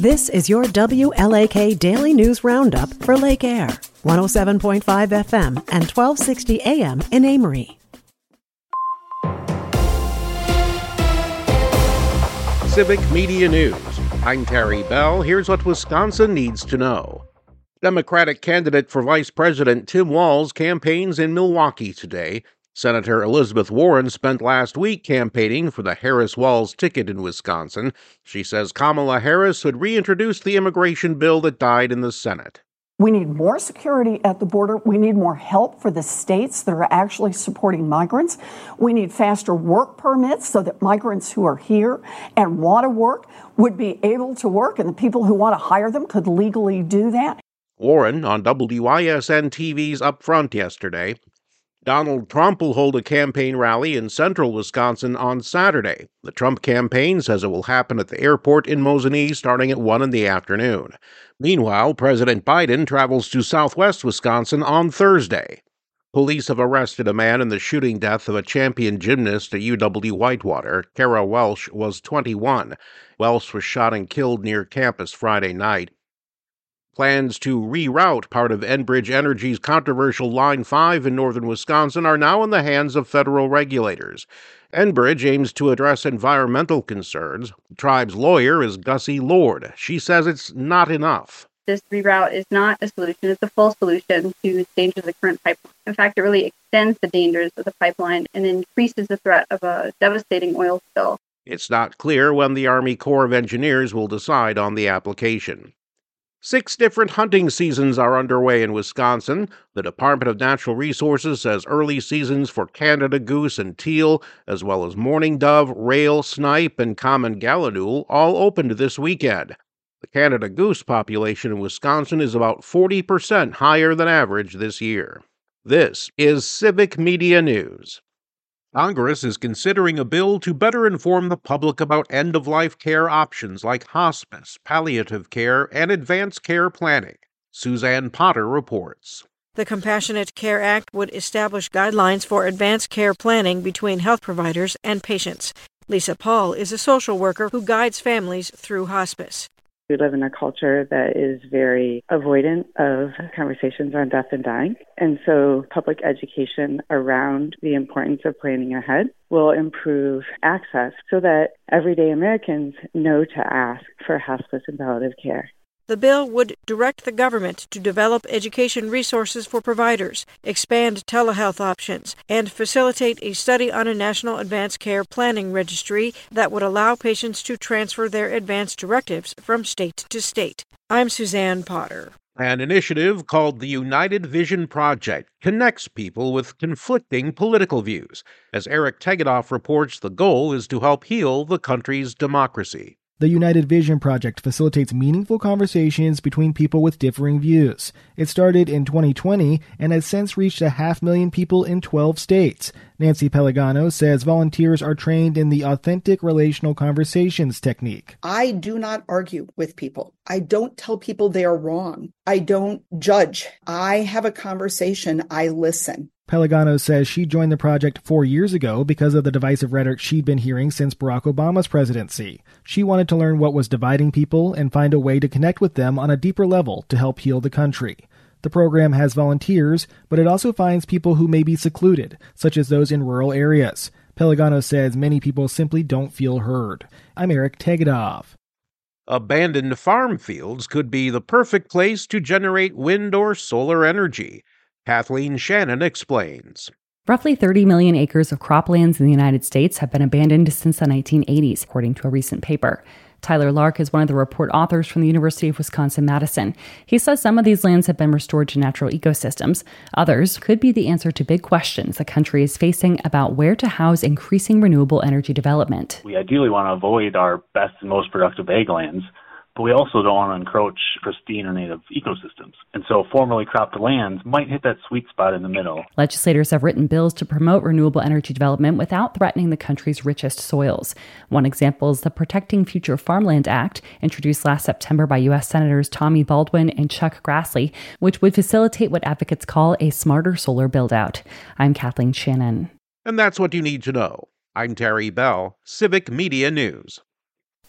This is your WLAK Daily News Roundup for Lake Air, 107.5 FM and 1260 AM in Amory. Civic Media News. I'm Terry Bell. Here's what Wisconsin needs to know. Democratic candidate for Vice President Tim Walz campaigns in Milwaukee today. Senator Elizabeth Warren spent last week campaigning for the Harris-Walz ticket in Wisconsin. She says Kamala Harris would reintroduce the immigration bill that died in the Senate. We need more security at the border. We need more help for the states that are actually supporting migrants. We need faster work permits so that migrants who are here and want to work would be able to work, and the people who want to hire them could legally do that. Warren on WYSN TV's Upfront yesterday. Donald Trump will hold a campaign rally in central Wisconsin on Saturday. The Trump campaign says it will happen at the airport in Mosinee starting at 1 in the afternoon. Meanwhile, President Biden travels to southwest Wisconsin on Thursday. Police have arrested a man in the shooting death of a champion gymnast at UW-Whitewater. Kara Welsh was 21. Welsh was shot and killed near campus Friday night. Plans to reroute part of Enbridge Energy's controversial Line 5 in northern Wisconsin are now in the hands of federal regulators. Enbridge aims to address environmental concerns. The tribe's lawyer is Gussie Lord. She says it's not enough. This reroute is not a solution. It's a full solution to the dangers of the current pipeline. In fact, it really extends the dangers of the pipeline and increases the threat of a devastating oil spill. It's not clear when the Army Corps of Engineers will decide on the application. 6 different hunting seasons are underway in Wisconsin. The Department of Natural Resources says early seasons for Canada goose and teal, as well as mourning dove, rail, snipe, and common gallinule, all opened this weekend. The Canada goose population in Wisconsin is about 40% higher than average this year. This is Civic Media News. Congress is considering a bill to better inform the public about end-of-life care options like hospice, palliative care, and advanced care planning. Suzanne Potter reports. The Compassionate Care Act would establish guidelines for advanced care planning between health providers and patients. Lisa Paul is a social worker who guides families through hospice. We live in a culture that is very avoidant of conversations on death and dying. And so public education around the importance of planning ahead will improve access so that everyday Americans know to ask for hospice and palliative care. The bill would direct the government to develop education resources for providers, expand telehealth options, and facilitate a study on a national advanced care planning registry that would allow patients to transfer their advance directives from state to state. I'm Suzanne Potter. An initiative called the United Vision Project connects people with conflicting political views. As Eric Tegedoff reports, the goal is to help heal the country's democracy. The United Vision Project facilitates meaningful conversations between people with differing views. It started in 2020 and has since reached 500,000 people in 12 states. Nancy Pellegano says volunteers are trained in the authentic relational conversations technique. I do not argue with people. I don't tell people they are wrong. I don't judge. I have a conversation. I listen. Pellegano says she joined the project 4 years ago because of the divisive rhetoric she'd been hearing since Barack Obama's presidency. She wanted to learn what was dividing people and find a way to connect with them on a deeper level to help heal the country. The program has volunteers, but it also finds people who may be secluded, such as those in rural areas. Pellegano says many people simply don't feel heard. I'm Eric Tegedoff. Abandoned farm fields could be the perfect place to generate wind or solar energy. Kathleen Shannon explains. Roughly 30 million acres of croplands in the United States have been abandoned since the 1980s, according to a recent paper. Tyler Lark is one of the report authors from the University of Wisconsin-Madison. He says some of these lands have been restored to natural ecosystems. Others could be the answer to big questions the country is facing about where to house increasing renewable energy development. We ideally want to avoid our best and most productive ag lands, but we also don't want to encroach pristine or native ecosystems. And so formerly cropped lands might hit that sweet spot in the middle. Legislators have written bills to promote renewable energy development without threatening the country's richest soils. One example is the Protecting Future Farmland Act, introduced last September by U.S. Senators Tommy Baldwin and Chuck Grassley, which would facilitate what advocates call a smarter solar build-out. I'm Kathleen Shannon. And that's what you need to know. I'm Terry Bell, Civic Media News.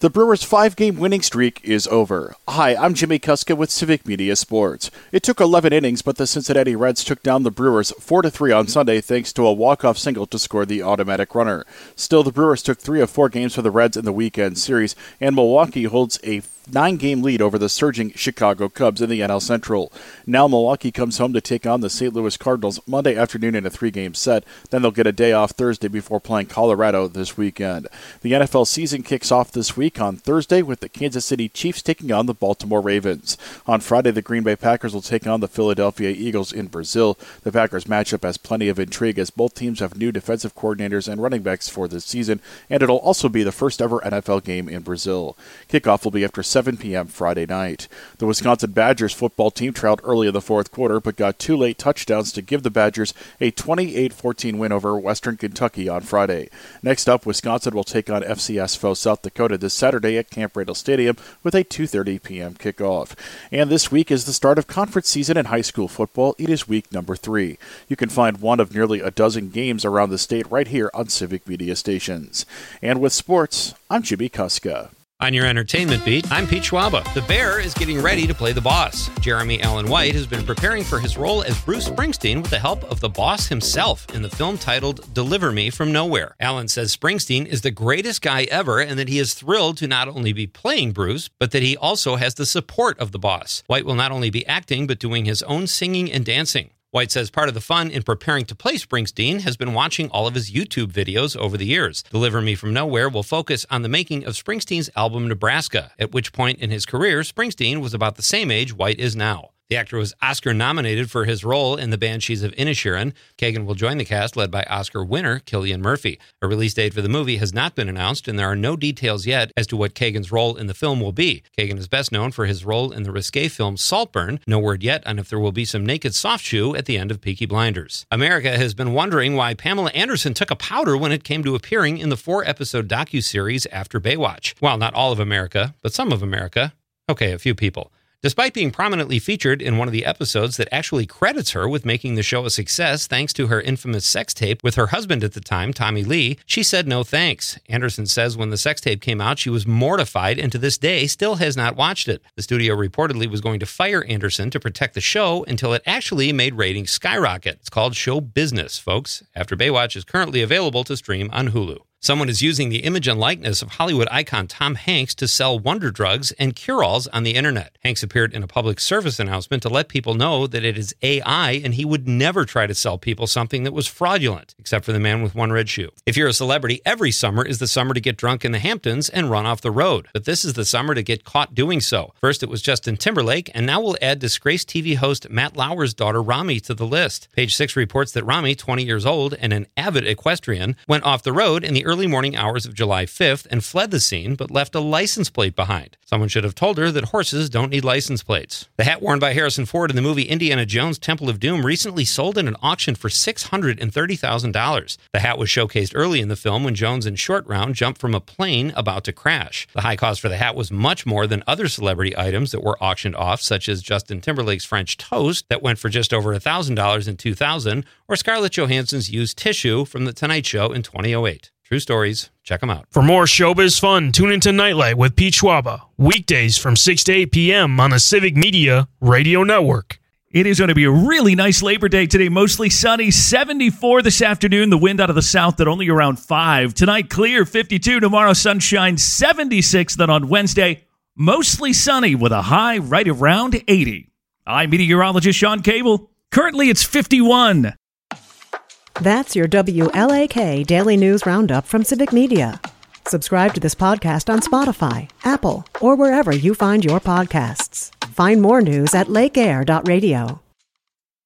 The Brewers' 5-game winning streak is over. Hi, I'm Jimmy Kuska with Civic Media Sports. It took 11 innings, but the Cincinnati Reds took down the Brewers 4-3 on Sunday thanks to a walk-off single to score the automatic runner. Still, the Brewers took 3 of 4 games for the Reds in the weekend series, and Milwaukee holds a 9-game lead over the surging Chicago Cubs in the NL Central. Now Milwaukee comes home to take on the St. Louis Cardinals Monday afternoon in a 3-game set. Then they'll get a day off Thursday before playing Colorado this weekend. The NFL season kicks off this week on Thursday with the Kansas City Chiefs taking on the Baltimore Ravens. On Friday, the Green Bay Packers will take on the Philadelphia Eagles in Brazil. The Packers matchup has plenty of intrigue as both teams have new defensive coordinators and running backs for this season, and it'll also be the first ever NFL game in Brazil. Kickoff will be after 7 p.m. Friday night. The Wisconsin Badgers football team trailed early in the fourth quarter, but got 2 late touchdowns to give the Badgers a 28-14 win over Western Kentucky on Friday. Next up, Wisconsin will take on FCS foe South Dakota this Saturday at Camp Randall Stadium with a 2:30 p.m. kickoff. And this week is the start of conference season in high school football. It is week number 3. You can find one of nearly a dozen games around the state right here on Civic Media Stations. And with sports, I'm Jimmy Kuska. On your entertainment beat, I'm Pete Schwaba. The Bear is getting ready to play the boss. Jeremy Allen White has been preparing for his role as Bruce Springsteen with the help of the boss himself in the film titled Deliver Me from Nowhere. Allen says Springsteen is the greatest guy ever and that he is thrilled to not only be playing Bruce, but that he also has the support of the boss. White will not only be acting, but doing his own singing and dancing. White says part of the fun in preparing to play Springsteen has been watching all of his YouTube videos over the years. Deliver Me from Nowhere will focus on the making of Springsteen's album Nebraska, at which point in his career, Springsteen was about the same age White is now. The actor was Oscar-nominated for his role in The Banshees of Inisherin. Kagan will join the cast led by Oscar winner Cillian Murphy. A release date for the movie has not been announced, and there are no details yet as to what Kagan's role in the film will be. Kagan is best known for his role in the risque film Saltburn. No word yet on if there will be some naked soft shoe at the end of Peaky Blinders. America has been wondering why Pamela Anderson took a powder when it came to appearing in the 4-episode docuseries After Baywatch. Well, not all of America, but some of America. Okay, a few people. Despite being prominently featured in one of the episodes that actually credits her with making the show a success thanks to her infamous sex tape with her husband at the time, Tommy Lee, she said no thanks. Anderson says when the sex tape came out, she was mortified and to this day still has not watched it. The studio reportedly was going to fire Anderson to protect the show until it actually made ratings skyrocket. It's called Show Business, folks. After Baywatch is currently available to stream on Hulu. Someone is using the image and likeness of Hollywood icon Tom Hanks to sell wonder drugs and cure-alls on the internet. Hanks appeared in a public service announcement to let people know that it is AI and he would never try to sell people something that was fraudulent, except for the man with one red shoe. If you're a celebrity, every summer is the summer to get drunk in the Hamptons and run off the road. But this is the summer to get caught doing so. First it was Justin Timberlake, and now we'll add disgraced TV host Matt Lauer's daughter Rami to the list. Page 6 reports that Rami, 20 years old and an avid equestrian, went off the road in the early morning hours of July 5th and fled the scene, but left a license plate behind. Someone should have told her that horses don't need license plates. The hat worn by Harrison Ford in the movie Indiana Jones Temple of Doom recently sold in an auction for $630,000. The hat was showcased early in the film when Jones and Short Round jumped from a plane about to crash. The high cost for the hat was much more than other celebrity items that were auctioned off, such as Justin Timberlake's French toast that went for just over $1,000 in 2000, or Scarlett Johansson's used tissue from The Tonight Show in 2008. True stories. Check them out. For more showbiz fun, tune into Nightlight with Pete Schwaba, weekdays from 6 to 8 p.m. on the Civic Media Radio Network. It is going to be a really nice Labor Day today. Mostly sunny, 74 this afternoon. The wind out of the south at only around 5. Tonight, clear, 52. Tomorrow, sunshine, 76. Then on Wednesday, mostly sunny with a high right around 80. I'm meteorologist Sean Cable. Currently, it's 51. That's your WLAK Daily News Roundup from Civic Media. Subscribe to this podcast on Spotify, Apple, or wherever you find your podcasts. Find more news at lakeair.radio.